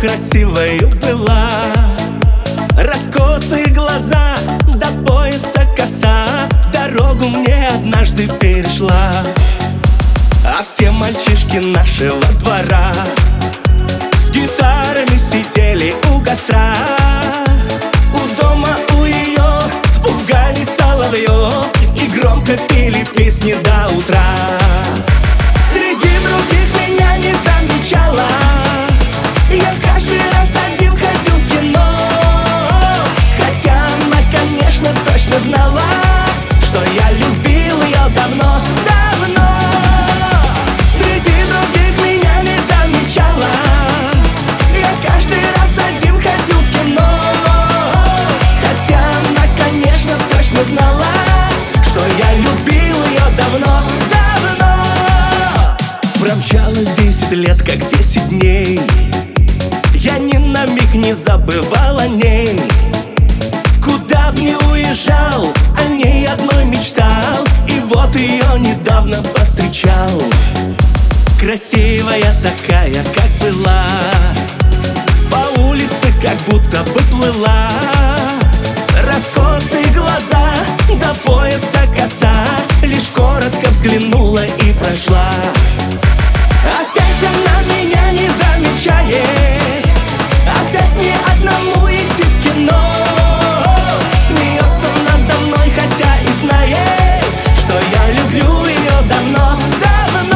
красивою была. Раскосые глаза, до пояса коса, дорогу мне однажды перешла. А все мальчишки нашего двора с гитарами сидели у костра. У дома у ее пугали соловьев и громко пели песни до утра. Среди других меня не замечала, я каждый раз один ходил в кино. Хотя она, конечно, точно знала, что я любил ее давно, давно. Среди других меня не замечала, я каждый раз один ходил в кино. Хотя она, конечно, точно знала, что я любил ее давно, давно. Промчалось 10 лет, как 10 дней, я ни на миг не забывал о ней. Куда б ни уезжал, о ней одной мечтал. И вот ее недавно повстречал. Красивая такая, как была, по улице как будто бы плыла. Раскосые глаза, до пояса коса, лишь коротко взглянула и прошла. Опять она меня не замечает, опять мне одному идти в кино. Смеется надо мной, хотя и знает, что я люблю ее давно, давно.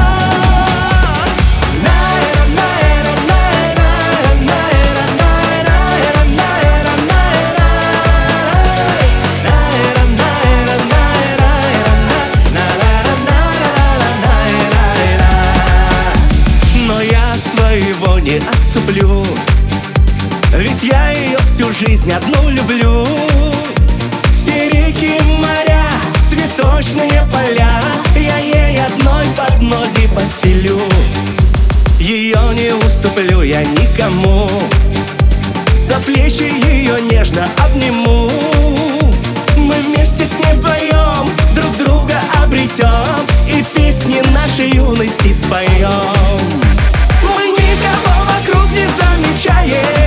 Но я от своего не отступлю, ведь я ее всю жизнь одну люблю. Все реки, моря, цветочные поля, я ей одной под ноги постелю. Ее не уступлю я никому, за плечи ее нежно обниму. Мы вместе с ней вдвоем друг друга обретем и песни нашей юности споем. Мы никого вокруг не замечаем,